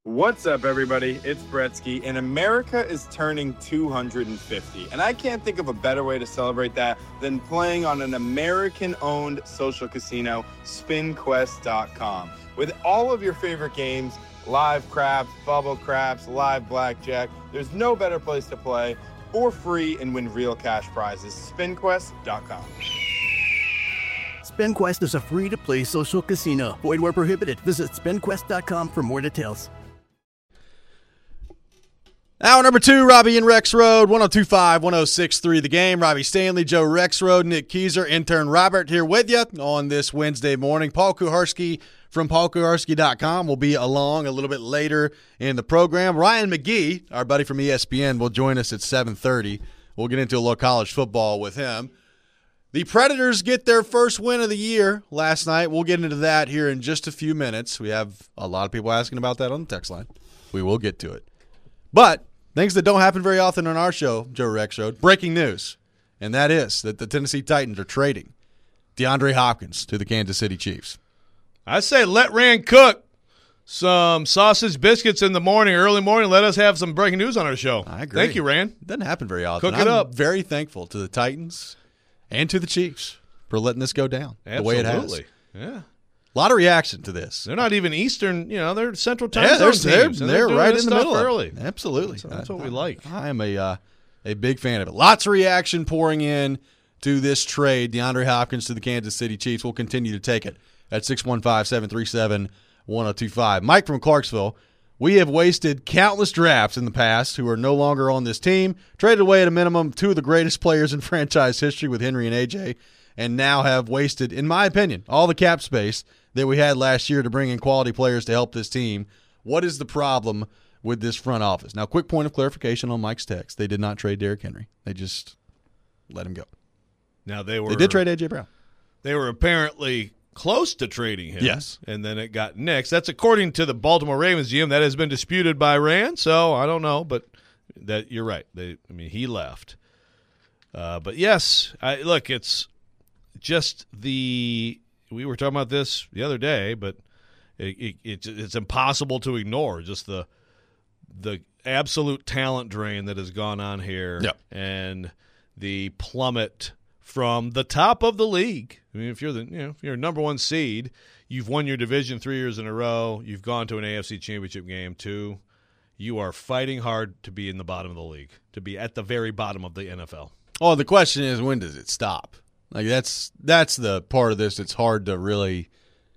What's up, everybody? It's Bretsky, and America is turning 250. And I can't think of a better way to celebrate that than playing on an American-owned social casino, SpinQuest.com. With all of your favorite games, live craps, bubble craps, live blackjack, there's no better place to play for free and win real cash prizes. SpinQuest.com. SpinQuest is a free-to-play social casino. Void where prohibited. Visit SpinQuest.com for more details. Hour number 2, Robbie and Rexroad, 102.5, 106.3 The Game. Robbie Stanley, Joe Rexroad, Nick Keyser, intern Robert here with you on this Wednesday morning. Paul Kuharsky from paulkuharsky.com will be along a little bit later in the program. Ryan McGee, our buddy from ESPN, will join us at 7:30. We'll get into a little college football with him. The Predators get their first win of the year last night. We'll get into that here in just a few minutes. We have a lot of people asking about that on the text line. We will get to it. But things that don't happen very often on our show, Joe Rexroad, breaking news, and that is that the Tennessee Titans are trading DeAndre Hopkins to the Kansas City Chiefs. I say let Rand cook some sausage biscuits in the morning, early morning. Let us have some breaking news on our show. I agree. Thank you, Rand. It doesn't happen very often. Cook it up. I'm very thankful to the Titans and to the Chiefs for letting this go down the way it has. Absolutely. Yeah. A lot of reaction to this. They're not even Eastern, they're Central Time Yeah, Zone teams. they're right in the middle early. of it. Absolutely. That's what we like. I am a big fan of it. Lots of reaction pouring in to this trade. DeAndre Hopkins to the Kansas City Chiefs. We'll continue to take it at 615-737-1025. Mike from Clarksville, we have wasted countless drafts in the past who are no longer on this team, traded away at a minimum 2 of the greatest players in franchise history with Henry and A.J., and now have wasted, in my opinion, all the cap space that we had last year to bring in quality players to help this team. What is the problem with this front office? Now, quick point of clarification on Mike's text. They did not trade Derrick Henry. They just let him go. Now They did trade A.J. Brown. They were apparently close to trading him. Yes. And then it got nixed. That's according to the Baltimore Ravens GM. That has been disputed by Rand, so I don't know, but that you're right. He left. But yes, look, it's just we were talking about this the other day, but it's impossible to ignore just the absolute talent drain that has gone on here. Yep. And the plummet from the top of the league. I mean, if you're number one seed, you've won your division 3 years in a row, you've gone to an AFC championship game 2, you are fighting hard to be in the bottom of the league, to be at the very bottom of the NFL. Oh, the question is, when does it stop? Like that's the part of this that's hard to really,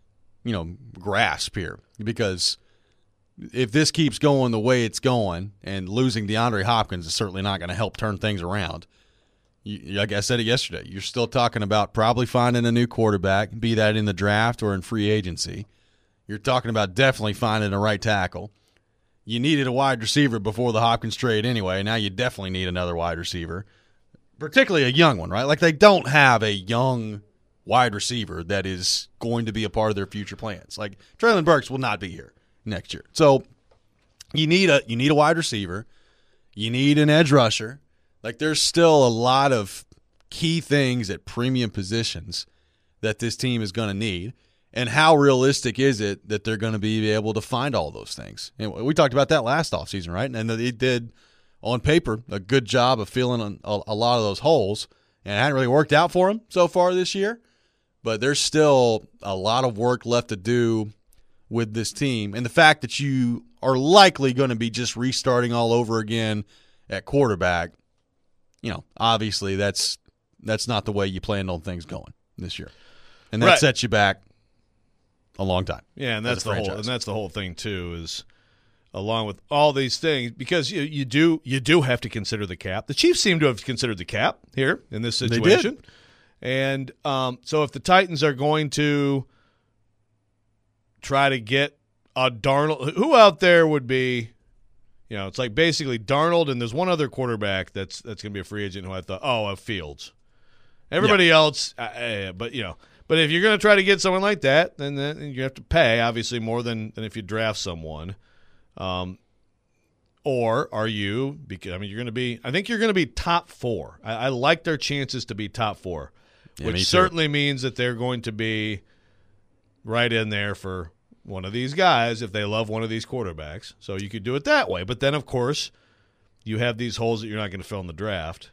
grasp here, because if this keeps going the way it's going, and losing DeAndre Hopkins is certainly not going to help turn things around. Like I said it yesterday, you're still talking about probably finding a new quarterback, be that in the draft or in free agency. You're talking about definitely finding a right tackle. You needed a wide receiver before the Hopkins trade anyway. Now you definitely need another wide receiver. Particularly a young one, right? Like they don't have a young wide receiver that is going to be a part of their future plans. Like Treylon Burks will not be here next year. So you need a wide receiver. You need an edge rusher. Like there's still a lot of key things at premium positions that this team is going to need. And how realistic is it that they're going to be able to find all those things? And we talked about that last offseason, right? And they did, on paper, a good job of filling a lot of those holes, and it hadn't really worked out for them so far this year. But there's still a lot of work left to do with this team. And the fact that you are likely going to be just restarting all over again at quarterback, obviously that's not the way you planned on things going this year. And that sets you back a long time. Yeah, and that's the whole thing too, is along with all these things, because you do have to consider the cap. The Chiefs seem to have considered the cap here in this situation. They did. And so if the Titans are going to try to get a Darnold, who out there would be, it's like basically Darnold, and there's one other quarterback that's going to be a free agent who I thought, Fields. Everybody else, but if you're going to try to get someone like that, then you have to pay obviously more than if you draft someone. Or are you? Because you're going to be. I think you're going to be top 4. I like their chances to be top 4, which certainly means that they're going to be right in there for one of these guys if they love one of these quarterbacks. So you could do it that way. But then, of course, you have these holes that you're not going to fill in the draft.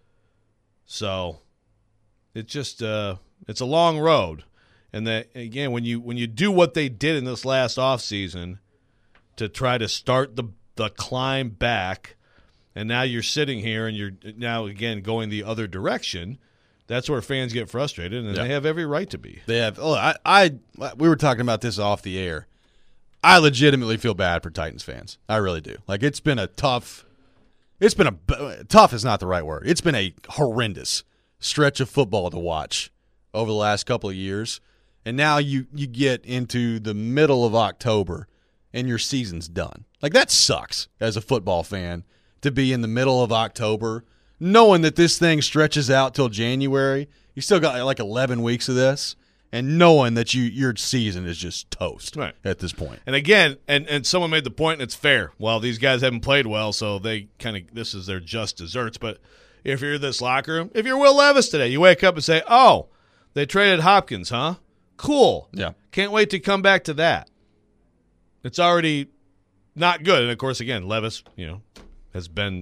So it's just it's a long road. And that, again, when you do what they did in this last offseason to try to start the climb back, and now you're sitting here and you're now, again, going the other direction, that's where fans get frustrated, and they have every right to be. They have. Oh, we were talking about this off the air. I legitimately feel bad for Titans fans. I really do. Like, it's been a tough is not the right word. It's been a horrendous stretch of football to watch over the last couple of years. And now you get into the middle of October and your season's done. Like, that sucks as a football fan to be in the middle of October knowing that this thing stretches out till January. You still got like 11 weeks of this, and knowing that your season is just toast at this point. And again, and someone made the point, and it's fair. Well, these guys haven't played well, so they this is their just desserts. But if you're this locker room, if you're Will Levis today, you wake up and say, oh, they traded Hopkins, huh? Cool. Yeah. Can't wait to come back to that. It's already not good. And, of course, again, Levis, has been,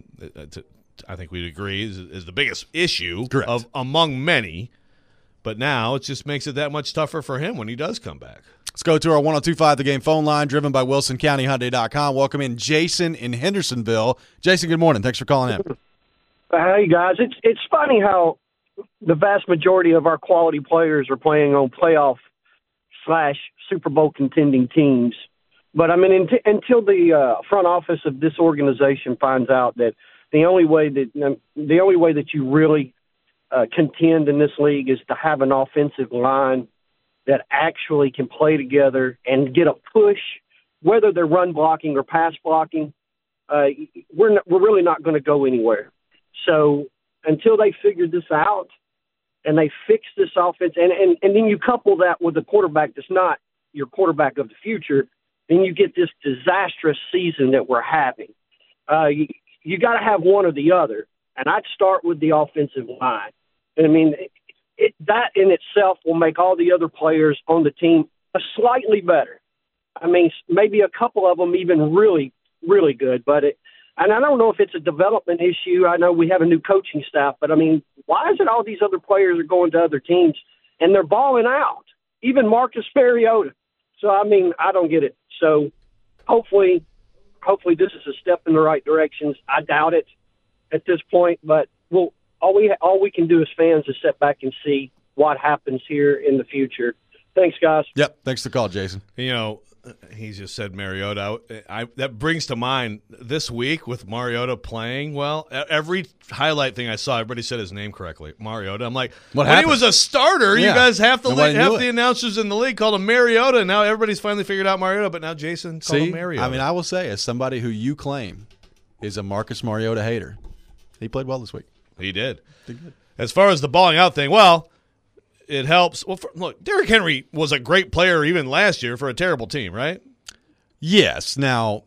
I think we'd agree, is the biggest issue among many. But now it just makes it that much tougher for him when he does come back. Let's go to our 102.5 The Game phone line, driven by WilsonCountyHyundai.com. Welcome in Jason in Hendersonville. Jason, good morning. Thanks for calling in. Hey, guys. It's funny how the vast majority of our quality players are playing on playoff/Super Bowl contending teams. But, I mean, until the front office of this organization finds out that the only way that you really contend in this league is to have an offensive line that actually can play together and get a push, whether they're run blocking or pass blocking, we're really not going to go anywhere. So until they figure this out and they fix this offense, and then you couple that with a quarterback that's not your quarterback of the future, then you get this disastrous season that we're having. You got to have one or the other, and I'd start with the offensive line. And I mean, that in itself will make all the other players on the team slightly better. I mean, maybe a couple of them even really, really good. And I don't know if it's a development issue. I know we have a new coaching staff, but I mean, why is it all these other players are going to other teams and they're balling out? Even Marcus Mariota. So, I mean, I don't get it. So hopefully this is a step in the right direction. I doubt it at this point, but all we can do as fans is sit back and see what happens here in the future. Thanks, guys. Yep. Thanks for the call, Jason. He just said Mariota. That brings to mind this week with Mariota playing. Well, every highlight thing I saw, everybody said his name correctly, Mariota. I'm like, when he was a starter, you guys half the announcers in the league called him Mariota, and now everybody's finally figured out Mariota, but now Jason called him Mariota. I mean, I will say, as somebody who you claim is a Marcus Mariota hater, he played well this week. He did. As far as the balling out thing, well, it helps. Well, look, Derrick Henry was a great player even last year for a terrible team, right? Yes. Now,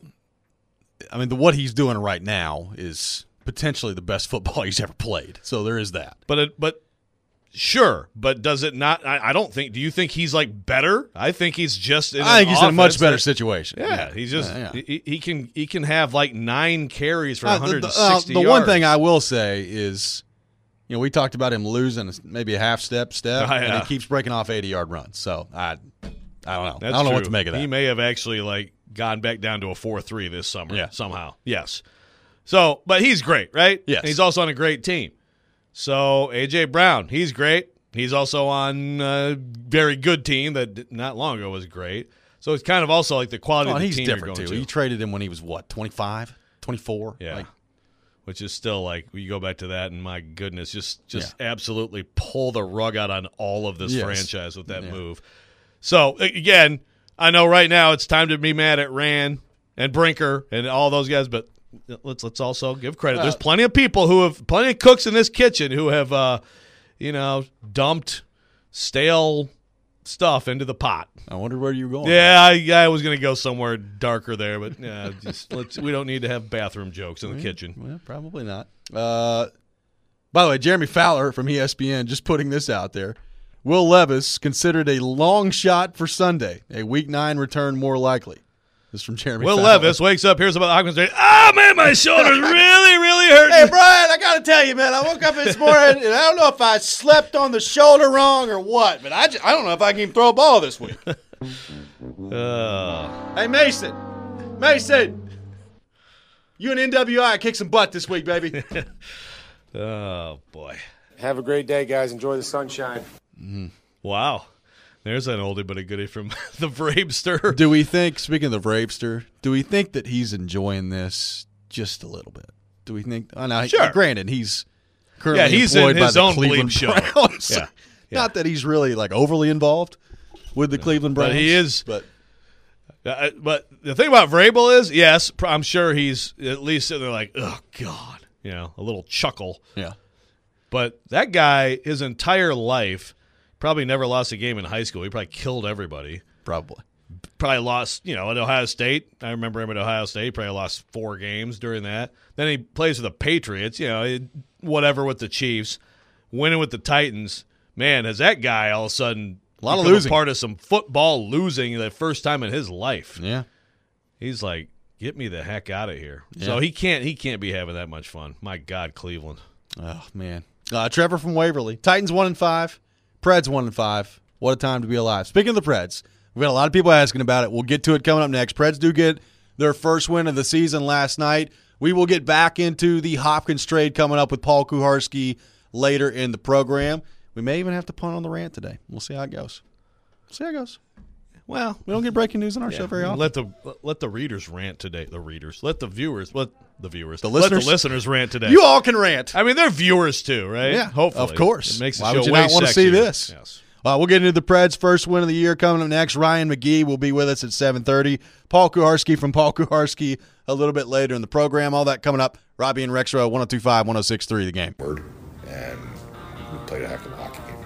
I mean, what he's doing right now is potentially the best football he's ever played. So there is that. But sure. But does it not? I don't think. Do you think he's like better? I think he's just. I think he's in a much better situation. Yeah, he's just. He can have like 9 carries for 160 yards. The one thing I will say is, we talked about him losing maybe a half step, and he keeps breaking off 80-yard runs. So I don't know. That's I don't know true. what to make of that. He may have actually gone back down to a 4.3 this summer somehow. Yes. So, but he's great, right? Yes. And he's also on a great team. So A.J. Brown, he's great. He's also on a very good team that not long ago was great. So it's kind of also like the quality of the team different you're going too. to. You traded him when he was 25, 24? Yeah. Which is still you go back to that, and my goodness, just absolutely pull the rug out on all of this franchise with that move. So, again, I know right now it's time to be mad at Rand and Brinker and all those guys, but let's also give credit. There's plenty of people plenty of cooks in this kitchen who have, dumped stale stuff into the pot. I wonder where you were going. Yeah, I was going to go somewhere darker there, but we don't need to have bathroom jokes in the kitchen. Well, probably not. By the way, Jeremy Fowler from ESPN just putting this out there. Will Levis considered a long shot for Sunday. A Week 9 return more likely. This is from Jeremy Will Fowler. Levis wakes up, hears about Hopkins. Oh, man, my shoulder's really, really hurting. Hey, Brian, I got to tell you, man, I woke up this morning, and I don't know if I slept on the shoulder wrong or what, but I don't know if I can even throw a ball this week. Hey, Mason, you and NWI kick some butt this week, baby. Oh, boy. Have a great day, guys. Enjoy the sunshine. Wow. There's an oldie but a goodie from the Vrabester. Do we think, speaking of the Vrabester, do we think that he's enjoying this just a little bit? Do we think? Oh, no, Sure. Granted, he's currently he's employed in by his the own Cleveland bleep show. Browns. Yeah. Not that he's really like overly involved with the Cleveland Browns. But he is. But But the thing about Vrabel is, yes, I'm sure he's at least sitting there like, oh, God, a little chuckle. yeah, But that guy, his entire life, probably never lost a game in high school. He probably killed everybody. probably. Probably lost, at Ohio State. I remember him at Ohio State. Probably lost 4 games during that. Then he plays with the Patriots, whatever with the Chiefs, winning with the Titans. Man, has that guy all of a sudden A lot of become losing. part of some football losing the first time in his life. Yeah. He's like, get me the heck out of here. Yeah. So he can't be having that much fun. My God, Cleveland. Oh man. Trevor from Waverly. Titans 1-5. Preds 1-5. What a time to be alive. Speaking of the Preds, we've got a lot of people asking about it. We'll get to it coming up next. Preds do get their first win of the season last night. We will get back into the Hopkins trade coming up with Paul Kuharski later in the program. We may even have to punt on the rant today. We'll see how it goes. Well, we don't get breaking news on our show very often. Let the readers rant today. The readers. Let the listeners? listeners rant today. You all can rant. I mean, they're viewers too, right? Yeah, Hopefully. of course. It makes the Why show would you way not want to see sexier. this? Yes. We'll get into the Preds' first win of the year coming up next. Ryan McGee will be with us at 7:30. Paul Kuharski from Paul Kuharski a little bit later in the program. All that coming up. Robbie and Rexrow, 102.5, 106.3 The Game. And we played a heck of a hockey game.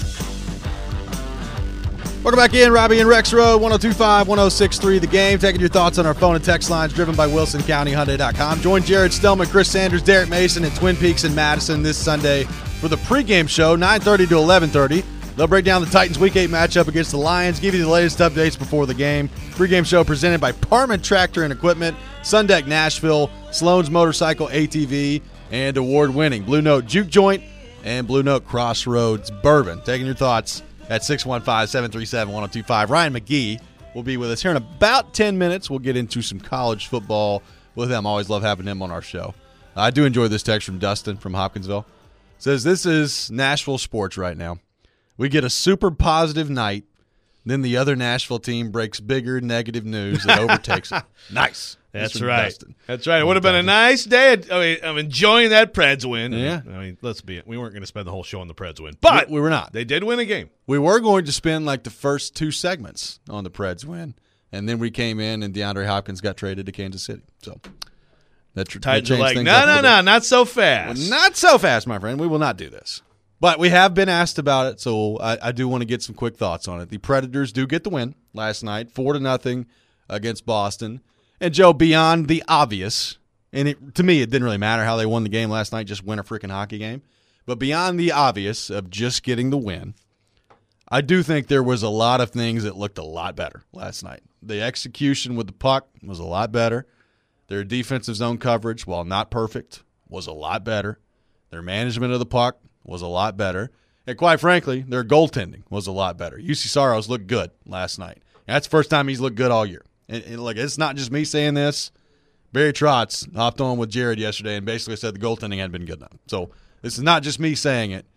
Welcome back in. Robbie and Rexrow, 102.5, 106.3 The Game. Taking your thoughts on our phone and text lines driven by WilsonCountyHyundai.com. Join Jared Stellman, Chris Sanders, Derek Mason at Twin Peaks and Madison this Sunday for the pregame show, 9:30 to 11:30. They'll break down the Titans' Week 8 matchup against the Lions, give you the latest updates before the game. Pregame show presented by Parman Tractor and Equipment, Sundeck Nashville, Sloan's Motorcycle ATV, and award-winning Blue Note Juke Joint and Blue Note Crossroads Bourbon. Taking your thoughts at 615-737-1025. Ryan McGee will be with us here in about 10 minutes. We'll get into some college football with him. Always love having him on our show. I do enjoy this text from Dustin from Hopkinsville. Says, this is Nashville sports right now. We get a super positive night, then the other Nashville team breaks bigger negative news that overtakes it. Nice. That's from right. Dustin. That's right. It would have been a nice day. I'm enjoying that Preds win. Yeah. I mean, let's be it. We weren't going to spend the whole show on the Preds win, but we were not. They did win a game. We were going to spend like the first 2 segments on the Preds win, and then we came in and DeAndre Hopkins got traded to Kansas City. So that Titans changed are like, things up a little bit. no, not so fast. Well, not so fast, my friend. We will not do this. But we have been asked about it, so I do want to get some quick thoughts on it. The Predators do get the win last night, 4-0 against Boston. And, Joe, beyond the obvious, and to me it didn't really matter how they won the game last night, just win a freaking hockey game. But beyond the obvious of just getting the win, I do think there was a lot of things that looked a lot better last night. The execution with the puck was a lot better. Their defensive zone coverage, while not perfect, was a lot better. Their management of the puck was a lot better. And quite frankly, their goaltending was a lot better. UC Saros looked good last night. And that's the first time he's looked good all year. And like, it's not just me saying this. Barry Trotz hopped on with Jared yesterday and basically said the goaltending hadn't been good enough. So this is not just me saying it.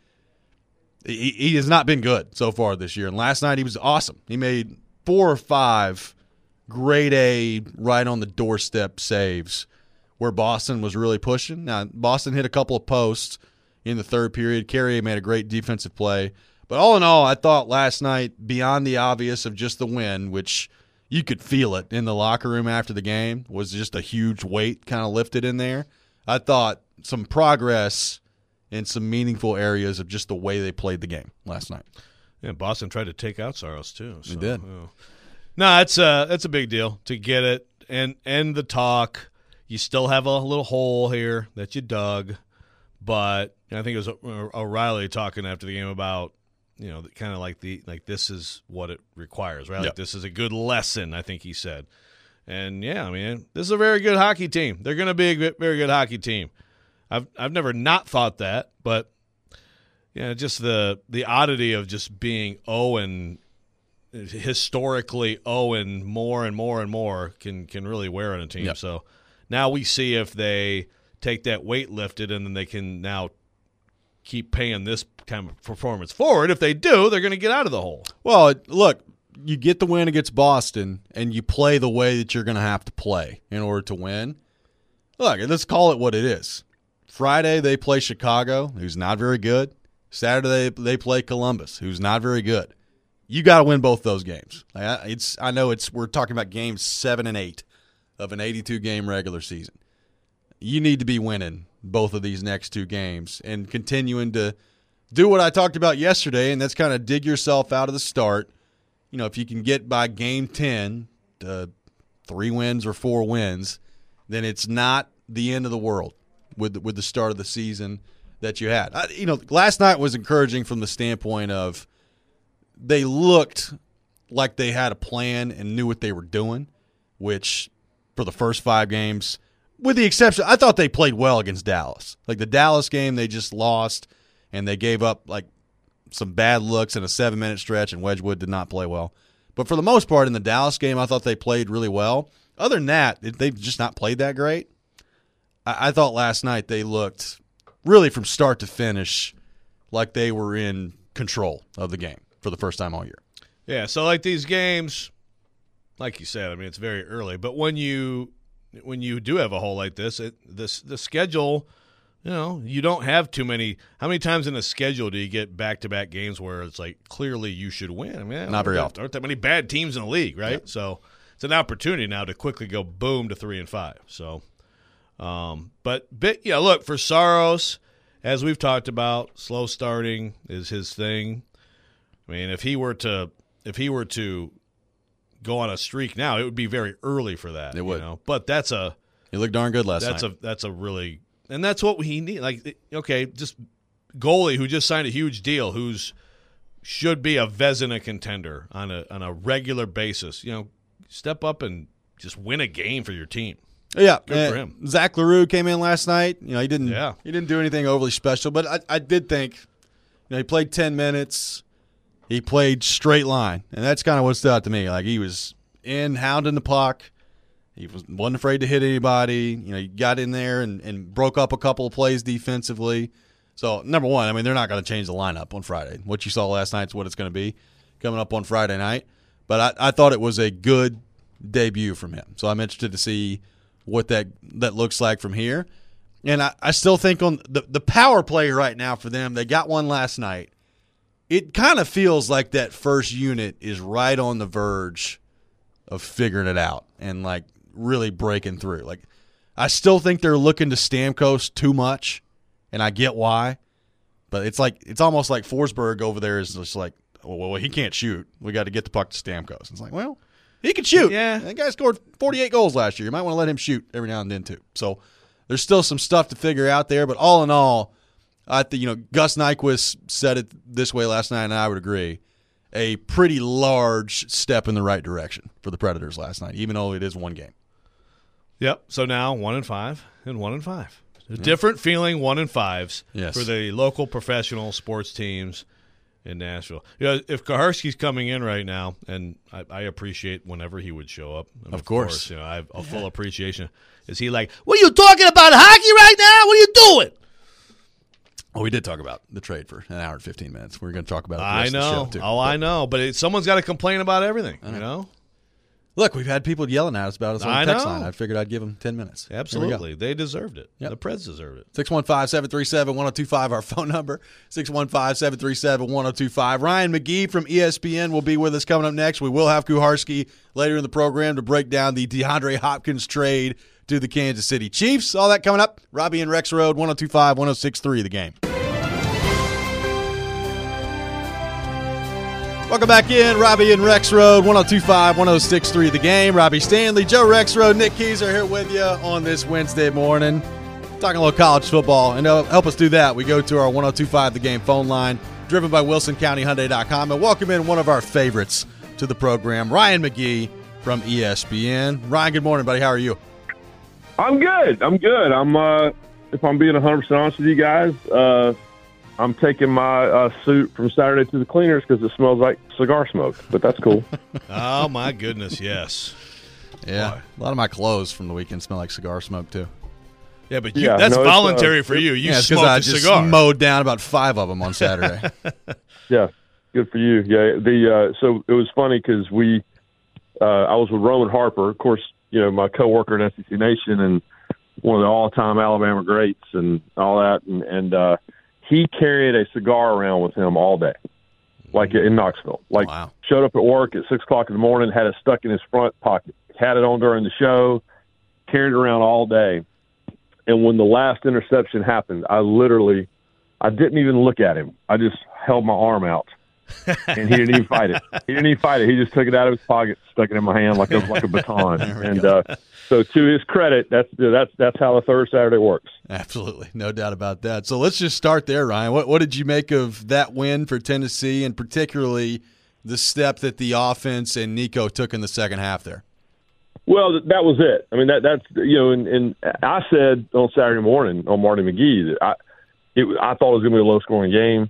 He has not been good so far this year. And last night he was awesome. He made 4 or 5 grade A, right on the doorstep saves where Boston was really pushing. Now, Boston hit a couple of posts in the third period. Carrier made a great defensive play. But all in all, I thought last night, beyond the obvious of just the win, which you could feel it in the locker room after the game, was just a huge weight kind of lifted in there. I thought some progress in some meaningful areas of just the way they played the game last night. Yeah, Boston tried to take out Saros too. So, They did. No, that's a big deal to get it and end the talk. You still have a little hole here that you dug, but I think it was O'Reilly talking after the game about, kind of like this is what it requires, right? Yep. Like this is a good lesson, I think he said. And yeah, I mean, this is a very good hockey team. They're going to be a very good hockey team. I've never not thought that, but just the oddity of just being historically and more and more and more can really wear on a team. Yep. So now we see if they take that weight lifted and then they can now keep paying this kind of performance forward. If they do, they're going to get out of the hole. Well, look, you get the win against Boston, and you play the way that you're going to have to play in order to win. Look, let's call it what it is. Friday, they play Chicago, who's not very good. Saturday, they play Columbus, who's not very good. You got to win both those games. I know we're talking about games 7 and 8 of an 82-game regular season. You need to be winning both of these next two games and continuing to do what I talked about yesterday, and that's kind of dig yourself out of the start. If you can get by game 10 to 3 wins or 4 wins, then it's not the end of the world with the start of the season that you had. Last night was encouraging from the standpoint of they looked like they had a plan and knew what they were doing, which for the first 5 games, with the exception, I thought they played well against Dallas. Like the Dallas game, they just lost, and they gave up some bad looks in a 7-minute stretch, and Wedgwood did not play well. But for the most part, in the Dallas game, I thought they played really well. Other than that, they've just not played that great. I thought last night they looked really from start to finish like they were in control of the game for the first time all year. Yeah, so like these games, like you said, I mean, it's very early. But when you do have a hole like this, the schedule – you don't have too many. How many times in a schedule do you get back-to-back games where it's like clearly you should win? I mean, not very often. Aren't that many bad teams in the league, right? Yep. So it's an opportunity now to quickly go boom to 3 and 5. So, look, for Saros, as we've talked about, slow starting is his thing. I mean, if he were to go on a streak now, it would be very early for that. It would. But he looked darn good last night. That's a really. And that's what we need. Just goalie who just signed a huge deal, should be a Vezina contender on a regular basis. Step up and just win a game for your team. Yeah, good for him. Zach LaRue came in last night. He didn't do anything overly special, but I did think he played 10 minutes. He played straight line, and that's kind of what stood out to me. Like he was hounding the puck. He wasn't afraid to hit anybody. He got in there and broke up a couple of plays defensively. So, number one, I mean, they're not going to change the lineup on Friday. What you saw last night is what it's going to be coming up on Friday night. But I thought it was a good debut from him. So I'm interested to see what that looks like from here. And I still think on the power play right now for them, they got one last night. It kind of feels like that first unit is right on the verge of figuring it out and, really breaking through. I still think they're looking to Stamkos too much, and I get why. But it's almost like Forsberg over there is just like, well, he can't shoot. We got to get the puck to Stamkos. It's like, well, he can shoot. Yeah. That guy scored 48 goals last year. You might want to let him shoot every now and then too. So there's still some stuff to figure out there. But all in all, Gus Nyquist said it this way last night, and I would agree. A pretty large step in the right direction for the Predators last night, even though it is one game. Yep. So now 1-5 and 1-5. A different feeling 1-5s for the local professional sports teams in Nashville. If Kaharski's coming in right now, and I appreciate whenever he would show up. Of course. I have a full appreciation. Is he like, what are you talking about hockey right now? What are you doing? Oh, we did talk about the trade for an hour and 15 minutes. We're going to talk about it the I rest know. of the show, too. I know. But someone's got to complain about everything, Look, we've had people yelling at us about us on I the text know. line. I figured I'd give them 10 minutes. Absolutely. They deserved it. Yep. The Preds deserved it. 615-737-1025, our phone number. 615-737-1025. Ryan McGee from ESPN will be with us coming up next. We will have Kuharski later in the program to break down the DeAndre Hopkins trade to the Kansas City Chiefs. All that coming up. Robbie and Rex Road, 102.5, 106.3, The Game. Welcome back in. Robbie and Rex Road, 102.5, 106.3 The Game. Robbie Stanley, Joe Rex Road, Nick Keys are here with you on this Wednesday morning. Talking a little college football. And to help us do that, we go to our 102.5 The Game phone line. driven by WilsonCountyHyundai.com, and welcome in one of our favorites to the program, Ryan McGee from ESPN. Ryan, good morning, buddy. How are you? I'm good. If I'm being 100% honest with you guys, I'm taking my suit from Saturday to the cleaners because it smells like cigar smoke, but that's cool. Oh, my goodness, yes. Yeah, Boy. a lot of my clothes from the weekend smell like cigar smoke, too. Yeah, but that's voluntary for you. You smoked I a just cigar. mowed down about 5 of them on Saturday. Yeah, good for you. Yeah, so it was funny because I was with Roman Harper, of course, my coworker in SEC Nation and one of the all-time Alabama greats and all that, and he carried a cigar around with him all day, like in Knoxville. Like, wow. Showed up at work at 6 o'clock in the morning, had it stuck in his front pocket, had it on during the show, carried it around all day. And when the last interception happened, I didn't even look at him. I just held my arm out, and he didn't even fight it. He just took it out of his pocket, stuck it in my hand like a baton. And so, to his credit, that's how the third Saturday works. Absolutely, no doubt about that. So let's just start there, Ryan. What did you make of that win for Tennessee, and particularly the step that the offense and Nico took in the second half there? Well, that was it. I mean, that's and I said on Saturday morning on Marty McGee that I thought it was going to be a low-scoring game,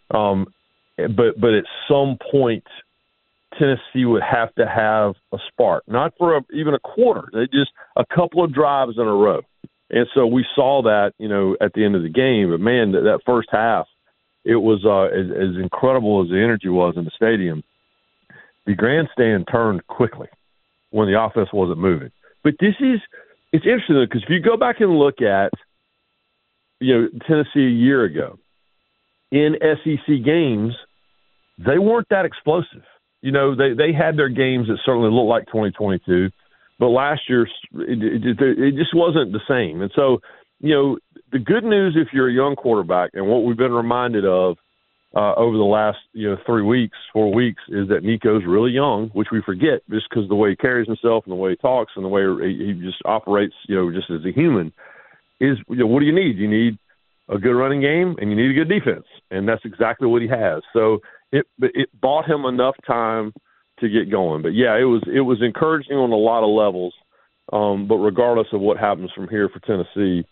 but at some point Tennessee would have to have a spark, not for even a quarter. They just a couple of drives in a row, and so we saw that at the end of the game. But man, that first half, it was as incredible as the energy was in the stadium. The grandstand turned quickly when the offense wasn't moving. But it's interesting because if you go back and look at Tennessee a year ago in SEC games, they weren't that explosive. They had their games that certainly looked like 2022, but last year it just wasn't the same. And so, the good news if you're a young quarterback, and what we've been reminded of over the last 4 weeks, is that Nico's really young, which we forget just because the way he carries himself and the way he talks and the way he just operates, just as a human. Is what do you need? You need a good running game and you need a good defense, and that's exactly what he has. So it bought him enough time to get going. But yeah, it was encouraging on a lot of levels. But regardless of what happens from here for Tennessee,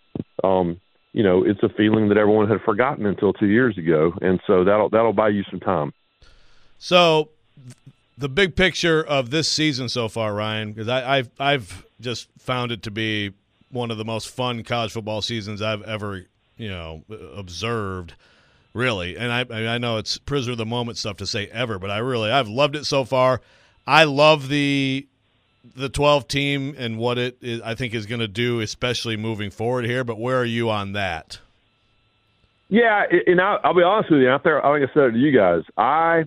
it's a feeling that everyone had forgotten until 2 years ago, and so that'll buy you some time. So, the big picture of this season so far, Ryan, because I've just found it to be one of the most fun college football seasons I've ever observed, really. And I know it's prisoner of the moment stuff to say ever, but I've loved it so far. I love the 12 team and what it is, I think is going to do, especially moving forward here. But where are you on that? Yeah, and I'll be honest with you. Out there, like I said to you guys, I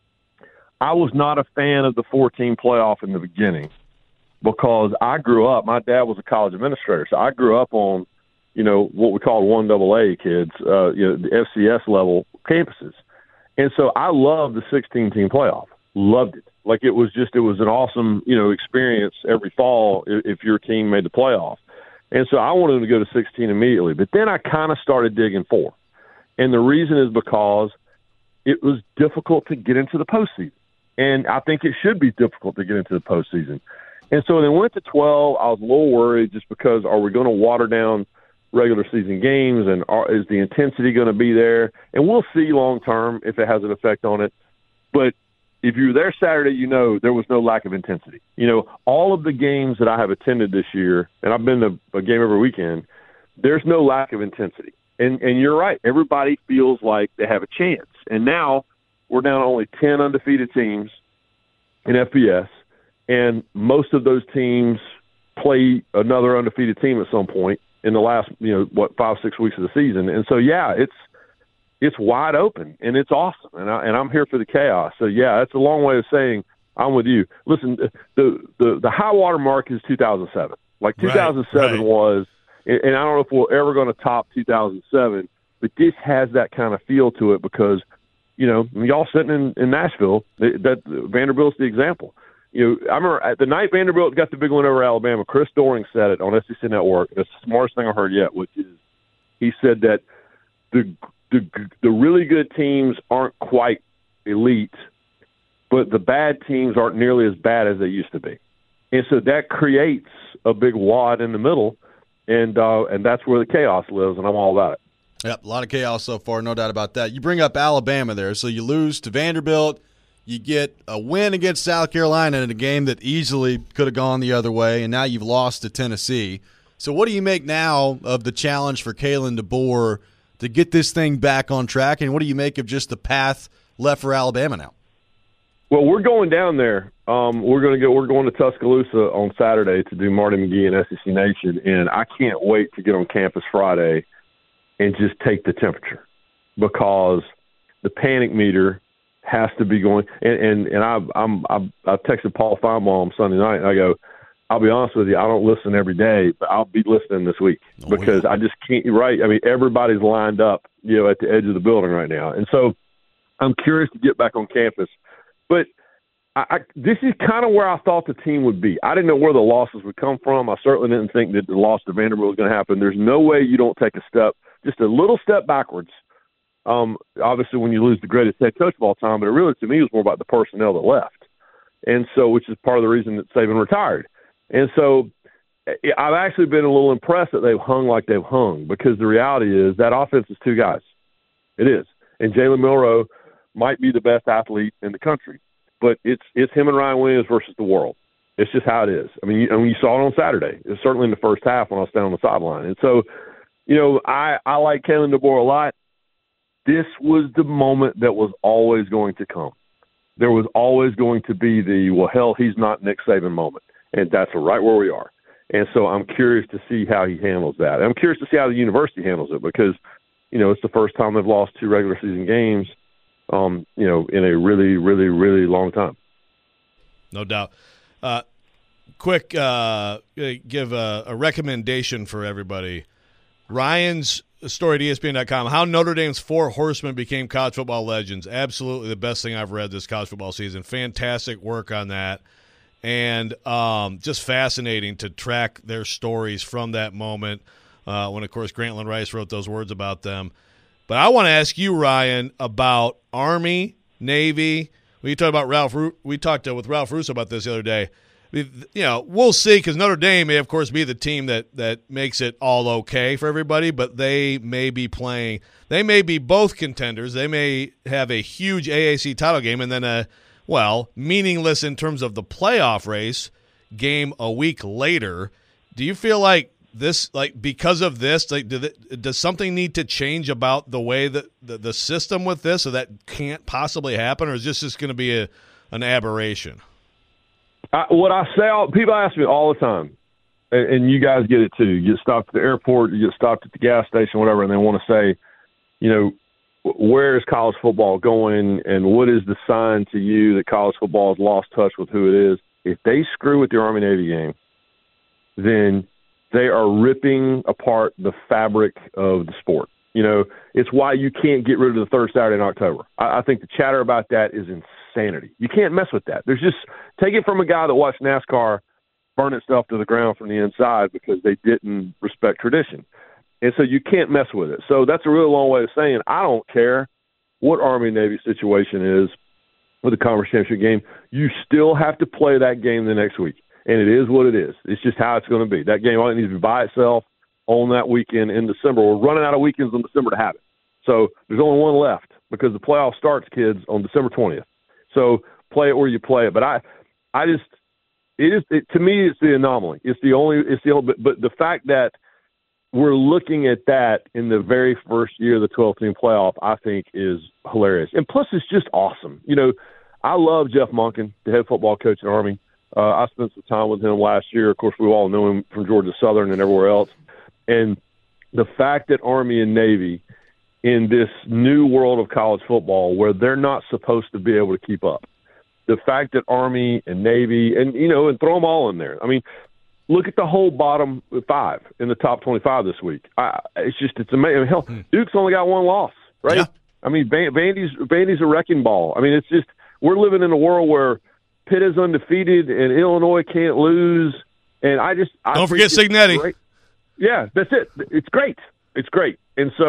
was not a fan of the 4-team playoff in the beginning because I grew up. My dad was a college administrator, so I grew up on what we call 1AA kids, the FCS level campuses, and so I loved the 16-team playoff. Loved it. Like it was an awesome, experience every fall if your team made the playoff. And so I wanted them to go to 16 immediately. But then I kind of started digging 4. And the reason is because it was difficult to get into the postseason. And I think it should be difficult to get into the postseason. And so they went to 12. I was a little worried just because are we going to water down regular season games, and is the intensity going to be there? And we'll see long term if it has an effect on it. But if you were there Saturday, there was no lack of intensity. All of the games that I have attended this year, and I've been to a game every weekend, there's no lack of intensity. And you're right. Everybody feels like they have a chance. And now we're down to only 10 undefeated teams in FBS, and most of those teams play another undefeated team at some point in the last, 5-6 weeks of the season. And so, yeah, it's wide open, and it's awesome, and I'm here for the chaos. So, yeah, that's a long way of saying I'm with you. Listen, the high water mark is 2007. Like 2007 was, and I don't know if we're ever going to top 2007, but this has that kind of feel to it because, y'all sitting in Nashville, that Vanderbilt's the example. I remember at the night Vanderbilt got the big one over Alabama, Chris Doering said it on SEC Network. It's the smartest thing I heard yet, which is he said that the really good teams aren't quite elite, but the bad teams aren't nearly as bad as they used to be. And so that creates a big wad in the middle, and that's where the chaos lives, and I'm all about it. Yep, a lot of chaos so far, no doubt about that. You bring up Alabama there, so you lose to Vanderbilt. You get a win against South Carolina in a game that easily could have gone the other way, and now you've lost to Tennessee. So what do you make now of the challenge for Kalen DeBoer to get this thing back on track, and what do you make of just the path left for Alabama now? Well, we're going down there. We're going to Tuscaloosa on Saturday to do Marty McGee and SEC Nation, and I can't wait to get on campus Friday and just take the temperature, because the panic meter has to be going. And I texted Paul Feinbaum Sunday night, and I go, I'll be honest with you, I don't listen every day, but I'll be listening this week because I just can't. Right? I mean, everybody's lined up, at the edge of the building right now, and so I'm curious to get back on campus. But this is kind of where I thought the team would be. I didn't know where the losses would come from. I certainly didn't think that the loss to Vanderbilt was going to happen. There's no way you don't take a step, just a little step backwards. Obviously, when you lose the greatest head coach of all time, but it really, to me, was more about the personnel that left. And so, which is part of the reason that Saban retired. And so I've actually been a little impressed that they've hung like they've hung, because the reality is that offense is two guys. It is. And Jalen Milroe might be the best athlete in the country, but it's him and Ryan Williams versus the world. It's just how it is. I mean, you saw it on Saturday. It was certainly in the first half when I was down on the sideline. And so, I like Kalen DeBoer a lot. This was the moment that was always going to come. There was always going to be he's not Nick Saban moment. And that's right where we are. And so I'm curious to see how he handles that. And I'm curious to see how the university handles it, because, it's the first time they've lost 2 regular season games, in a really, really, really long time. No doubt. Quick, give a recommendation for everybody. Ryan's story at ESPN.com, how Notre Dame's 4 horsemen became college football legends. Absolutely the best thing I've read this college football season. Fantastic work on that. And just fascinating to track their stories from that moment when, of course, Grantland Rice wrote those words about them. But I want to ask you, Ryan, about Army, Navy. We talked with Ralph Russo about this the other day. We'll see, because Notre Dame may, of course, be the team that makes it all okay for everybody, but they may be both contenders. They may have a huge AAC title game and then meaningless in terms of the playoff race game a week later. Do you feel like this, because of this, does something need to change about the way that the system with this, so that can't possibly happen, or is this just going to be an aberration? What I say, people ask me all the time, and you guys get it too. You get stopped at the airport, you get stopped at the gas station, whatever, and they want to say, where is college football going, and what is the sign to you that college football has lost touch with who it is? If they screw with the Army-Navy game, then they are ripping apart the fabric of the sport. It's why you can't get rid of the third Saturday in October. I think the chatter about that is insanity. You can't mess with that. Take it from a guy that watched NASCAR burning stuff to the ground from the inside because they didn't respect tradition. And so you can't mess with it. So that's a really long way of saying I don't care what Army-Navy situation is with the conference championship game. You still have to play that game the next week. And it is what it is. It's just how it's going to be. That game only needs to be by itself on that weekend in December. We're running out of weekends in December to have it. So there's only one left, because the playoff starts, kids, on December 20th. So play it where you play it. But to me, it's the anomaly. It's the only, but the fact that we're looking at that in the very first year of the 12-team playoff, I think is hilarious. And plus, it's just awesome. I love Jeff Monken, the head football coach at Army. I spent some time with him last year. Of course, we all know him from Georgia Southern and everywhere else. And the fact that Army and Navy, in this new world of college football where they're not supposed to be able to keep up, the fact that Army and Navy, and throw them all in there. I mean, look at the whole bottom 5 in the top 25 this week. It's amazing. Hell, Duke's only got 1 loss, right? Yeah. I mean, Vandy's a wrecking ball. I mean, it's just, we're living in a world where Pitt is undefeated and Illinois can't lose. And don't forget Signetti. Yeah, that's it. It's great. It's great. And so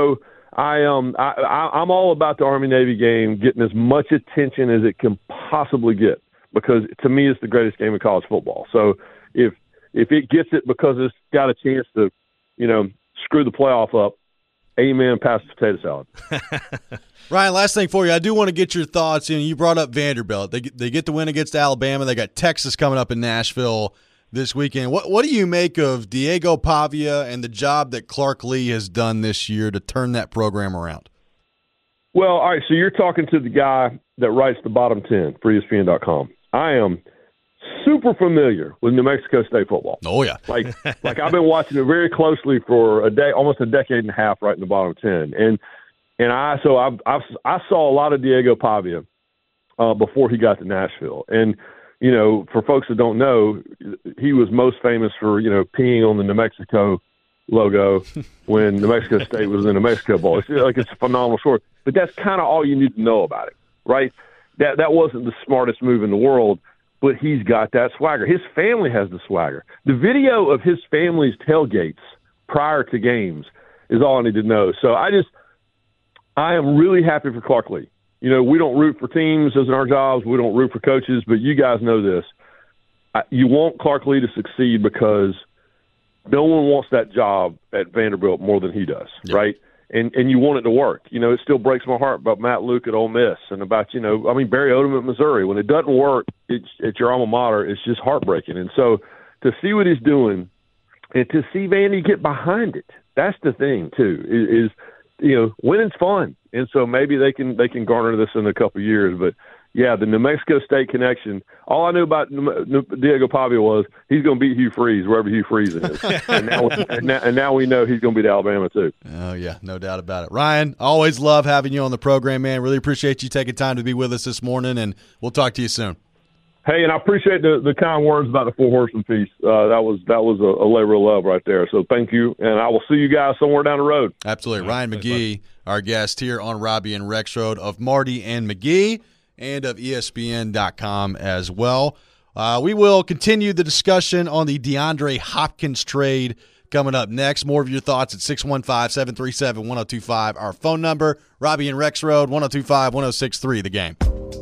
I'm all about the Army-Navy game getting as much attention as it can possibly get, because to me it's the greatest game of college football. So if it gets it because it's got a chance to, screw the playoff up, amen, pass the potato salad. Ryan, last thing for you. I do want to get your thoughts. You brought up Vanderbilt. They get the win against Alabama. They got Texas coming up in Nashville this weekend. What do you make of Diego Pavia and the job that Clark Lee has done this year to turn that program around? Well, all right, so you're talking to the guy that writes the bottom 10 for ESPN.com. I am super familiar with New Mexico State football. Oh, yeah. Like I've been watching it very closely for almost a decade and a half, right in the bottom 10. And I saw a lot of Diego Pavia before he got to Nashville. And, for folks that don't know, he was most famous for, peeing on the New Mexico logo when New Mexico State was in the New Mexico Bowl. It's a phenomenal story. But that's kind of all you need to know about it, right? That wasn't the smartest move in the world, but he's got that swagger. His family has the swagger. The video of his family's tailgates prior to games is all I need to know. So I am really happy for Clark Lee. We don't root for teams as in our jobs. We don't root for coaches, but you guys know this. You want Clark Lee to succeed because no one wants that job at Vanderbilt more than he does, right? And you want it to work. It still breaks my heart about Matt Luke at Ole Miss and about, Barry Odom at Missouri. When it doesn't work at your alma mater, it's just heartbreaking. And so to see what he's doing and to see Vandy get behind it, that's the thing, too, is winning's fun. And so maybe they can garner this in a couple of years. But, yeah, the New Mexico State connection, all I knew about Diego Pavia was he's going to beat Hugh Freeze wherever Hugh Freeze is. and now we know he's going to beat Alabama too. Oh, yeah, no doubt about it. Ryan, always love having you on the program, man. Really appreciate you taking time to be with us this morning, and we'll talk to you soon. Hey, and I appreciate the kind words about the Four Horsemen piece. That was a labor of love right there. So thank you, and I will see you guys somewhere down the road. Absolutely. Ryan McGee, our guest here on Robbie and Rexroad of Marty and McGee and of ESPN.com as well. We will continue the discussion on the DeAndre Hopkins trade coming up next. More of your thoughts at 615-737-1025, our phone number. Robbie and Rexroad, 1025-1063, the game.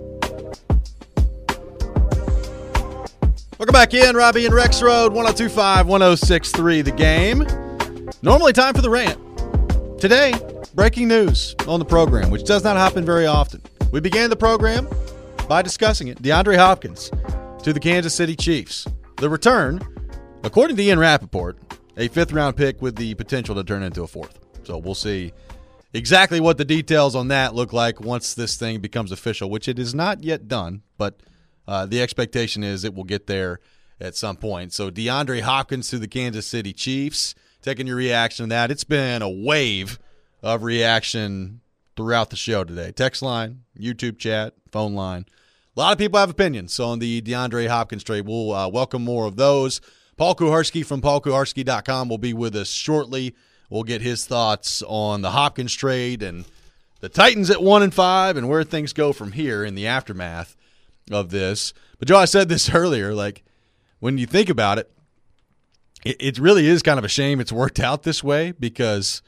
Welcome back in, Robbie and Rexroad, 1025-1063, the game. Normally time for the rant. Today, breaking news on the program, which does not happen very often. We began the program by discussing it. DeAndre Hopkins to the Kansas City Chiefs. The return, according to Ian Rappaport, a fifth-round pick with the potential to turn into a fourth. So we'll see exactly what the details on that look like once this thing becomes official, which it is not yet done, but the expectation is it will get there at some point. So DeAndre Hopkins to the Kansas City Chiefs. Taking your reaction to that. It's been a wave of reaction throughout the show today. Text line, YouTube chat, phone line. A lot of people have opinions on the DeAndre Hopkins trade. We'll welcome more of those. Paul Kuharsky from paulkuharsky.com will be with us shortly. We'll get his thoughts on the Hopkins trade and the Titans at 1-5 and where things go from here in the aftermath of this. But, Joe, I said this earlier, like, when you think about it, it really is kind of a shame it's worked out this way because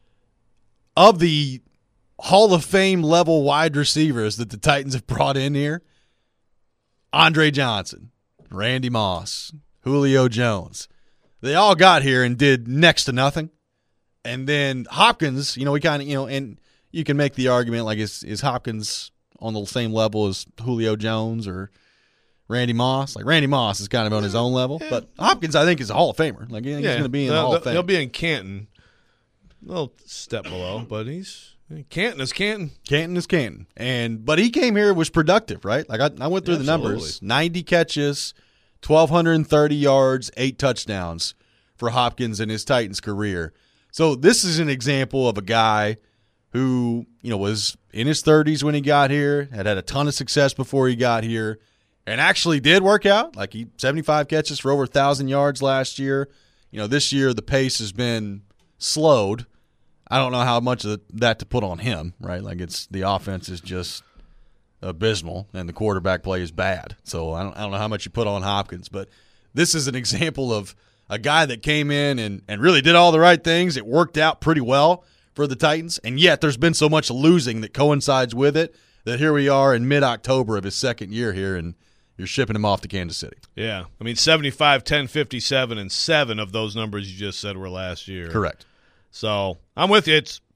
of the Hall of Fame level wide receivers that the Titans have brought in here, Andre Johnson, Randy Moss, Julio Jones, they all got here and did next to nothing. And then Hopkins, we kind of, and you can make the argument like is Hopkins on the same level as Julio Jones or Randy Moss? Like Randy Moss is kind of on his own level, but Hopkins I think is a Hall of Famer. Like he's going to be in the Hall of Fame. He'll be in Canton, a little step below, but Canton is Canton. Canton is Canton, but he came here, was productive, right? Like I went through the numbers: 90 catches, 1,230 yards, 8 touchdowns for Hopkins in his Titans career. So this is an example of a guy who was in his 30s when he got here, had a ton of success before he got here, and actually did work out. Like 75 catches for over 1,000 yards last year. This year the pace has been slowed. I don't know how much of that to put on him, right? Like the offense is just abysmal and the quarterback play is bad. So I don't know how much you put on Hopkins, but this is an example of a guy that came in and really did all the right things. It worked out pretty well for the Titans, and yet there's been so much losing that coincides with it that here we are in mid-October of his second year here, and you're shipping him off to Kansas City. Yeah. I mean, 75, 10, 57, and 7 of those numbers you just said were last year. Correct. So I'm with you. It's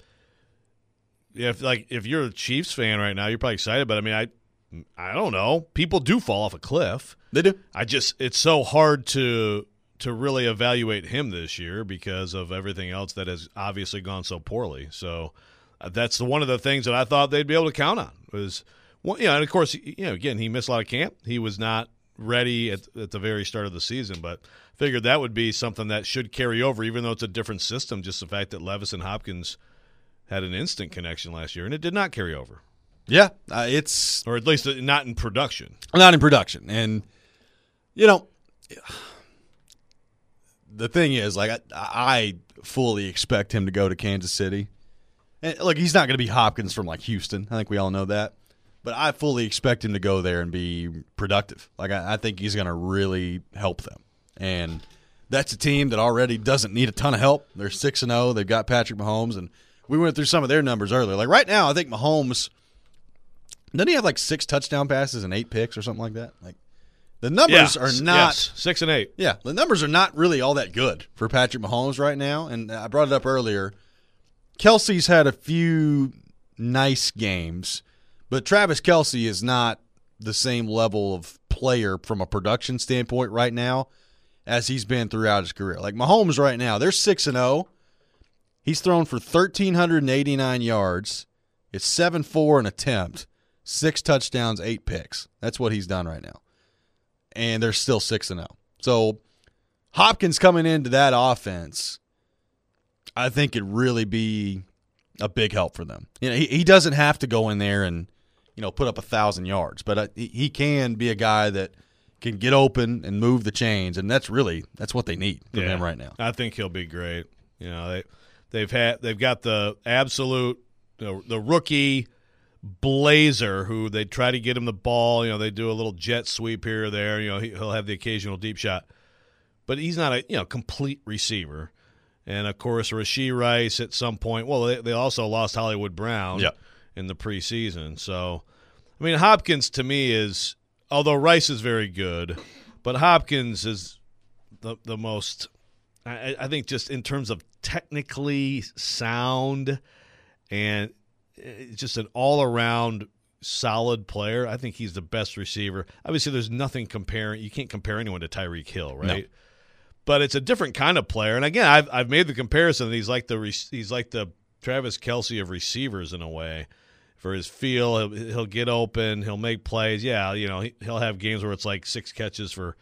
if you're a Chiefs fan right now, you're probably excited, but I mean, I don't know. People do fall off a cliff. They do. It's so hard to really evaluate him this year because of everything else that has obviously gone so poorly. So that's one of the things that I thought they'd be able to count on was, well, and of course, again, he missed a lot of camp. He was not ready at the very start of the season, but figured that would be something that should carry over, even though it's a different system. Just the fact that Levis and Hopkins had an instant connection last year, and it did not carry over. Yeah, it's or at least not in production. Not in production, and the thing is, like, I fully expect him to go to Kansas City. And look, he's not going to be Hopkins from like Houston. I think we all know that. But I fully expect him to go there and be productive. Like, I think he's going to really help them. And that's a team that already doesn't need a ton of help. They're 6-0. They've got Patrick Mahomes, and we went through some of their numbers earlier. Like, right now, I think Mahomes, doesn't he have like 6 touchdown passes and 8 picks or something like that? Like, the numbers are not 6 and 8. Yeah, the numbers are not really all that good for Patrick Mahomes right now. And I brought it up earlier. Kelsey's had a few nice games, but Travis Kelce is not the same level of player from a production standpoint right now as he's been throughout his career. Like Mahomes right now, they're 6-0. He's thrown for 1,389 yards. It's 7-4 an attempt, 6 touchdowns, 8 picks. That's what he's done right now. And they're still 6-0. So Hopkins coming into that offense, I think it'd really be a big help for them. He doesn't have to go in there and put up 1,000 yards, but he can be a guy that can get open and move the chains, and that's what they need from him right now. I think he'll be great. They've got the absolute the rookie blazer who they try to get him the ball. They do a little jet sweep here or there. He'll have the occasional deep shot, but he's not a complete receiver. And of course, Rashee Rice at some point. Well, they also lost Hollywood Brown in the preseason. So, I mean, Hopkins to me is, although Rice is very good, but Hopkins is the most. I think just in terms of technically sound and just an all-around solid player, I think he's the best receiver. Obviously, there's nothing comparing. You can't compare anyone to Tyreek Hill, right? No. But it's a different kind of player. And again, I've made the comparison that he's like the Travis Kelce of receivers in a way. For his feel, he'll get open, he'll make plays. Yeah, he'll have games where it's like 6 catches for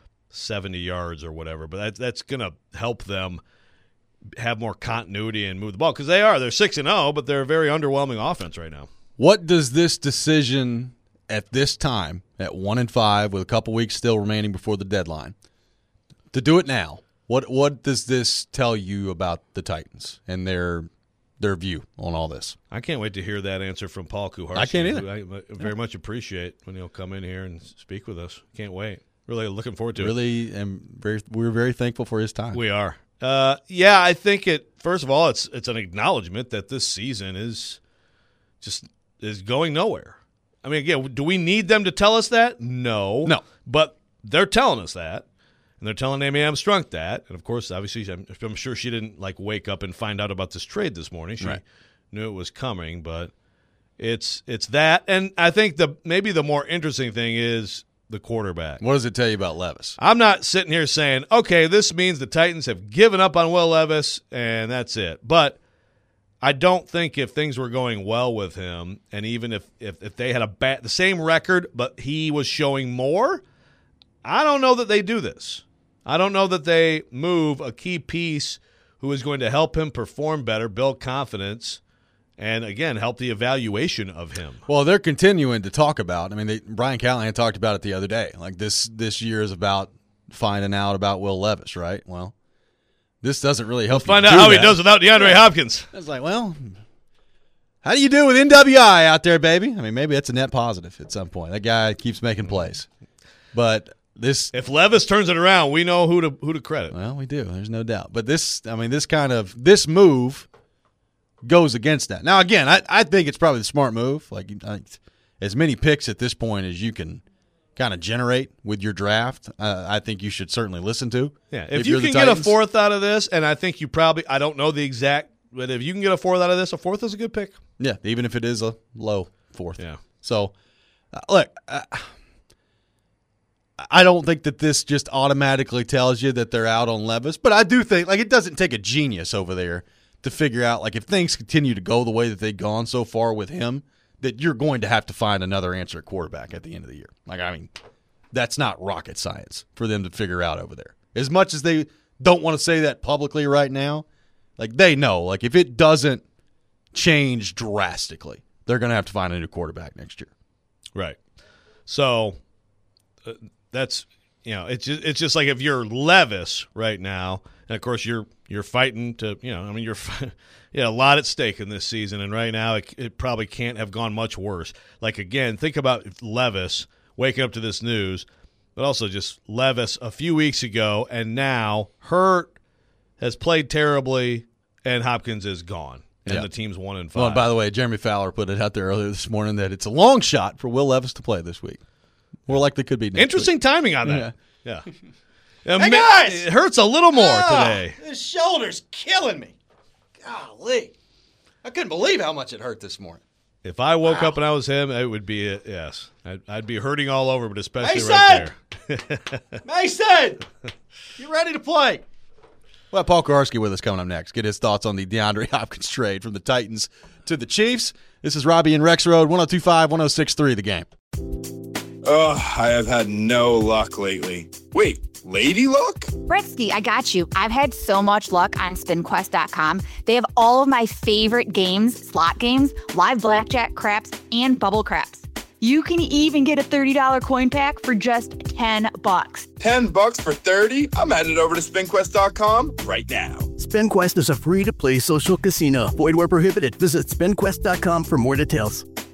70 yards or whatever. But that's going to help them have more continuity and move the ball because they're 6-0, but they're a very underwhelming offense right now. What does this decision at this time, at 1-5, with a couple weeks still remaining before the deadline, to do it now, what does this tell you about the Titans and their view on all this? I can't wait to hear that answer from Paul Kuharsky. I can't either. I very much appreciate when he'll come in here and speak with us. Can't wait. Really looking forward to it. Really, we're very thankful for his time. We are. I think first of all, it's an acknowledgement that this season is going nowhere. I mean, again, do we need them to tell us that? No. But they're telling us that. And they're telling Amy Armstrong that. And, of course, obviously, I'm sure she didn't, wake up and find out about this trade this morning. She knew it was coming. But it's that. And I think maybe the more interesting thing is the quarterback. What does it tell you about Levis? I'm not sitting here saying, okay, this means the Titans have given up on Will Levis, and that's it. But I don't think if things were going well with him, and even if they had the same record, but he was showing more, I don't know that they do this. I don't know that they move a key piece who is going to help him perform better, build confidence, and, again, help the evaluation of him. Well, they're continuing to talk about, Brian Callahan talked about it the other day. Like, this year is about finding out about Will Levis, right? Well, this doesn't really help. Find out how he does without DeAndre Hopkins. I was like, well, how do you do with NWI out there, baby? Maybe that's a net positive at some point. That guy keeps making plays. But if Levis turns it around, we know who to credit. Well, we do. There's no doubt. But this move goes against that. Now, again, I think it's probably the smart move. Like, as many picks at this point as you can kind of generate with your draft, I think you should certainly listen to. Yeah, if you can get a fourth out of this, and I think you probably, I don't know the exact, but if you can get a fourth out of this, a fourth is a good pick. Yeah, even if it is a low fourth. Yeah. So, look, I don't think that this just automatically tells you that they're out on Levis, but I do think, like, it doesn't take a genius over there to figure out, like, if things continue to go the way that they've gone so far with him, that you're going to have to find another answer at quarterback at the end of the year. Like, I mean, that's not rocket science for them to figure out over there. As much as they don't want to say that publicly right now, like, they know, like, if it doesn't change drastically, they're going to have to find a new quarterback next year. Right. So that's, it's just like if you're Levis right now, and of course you're fighting to, you're a lot at stake in this season, and right now it probably can't have gone much worse. Like, again, think about Levis waking up to this news, but also just Levis a few weeks ago, and now Hurt has played terribly, and Hopkins is gone, and the team's 1-5. Well, by the way, Jeremy Fowler put it out there earlier this morning that it's a long shot for Will Levis to play this week. More likely could be next Interesting week. Timing on that. Yeah. Hey, guys! It hurts a little more today. His shoulder's killing me. Golly. I couldn't believe how much it hurt this morning. If I woke up and I was him, it would be yes. I'd be hurting all over, but especially right there. Mason! You ready to play? We'll have Paul Kowarski with us coming up next. Get his thoughts on the DeAndre Hopkins trade from the Titans to the Chiefs. This is Robbie and Rex Road, 102.5, 106.3 The Game. Ugh, I have had no luck lately. Wait, lady luck? Bretsky, I got you. I've had so much luck on SpinQuest.com. They have all of my favorite games, slot games, live blackjack, craps, and bubble craps. You can even get a $30 coin pack for just $10. $10 for 30? I'm headed over to SpinQuest.com right now. SpinQuest is a free-to-play social casino. Void where prohibited. Visit SpinQuest.com for more details.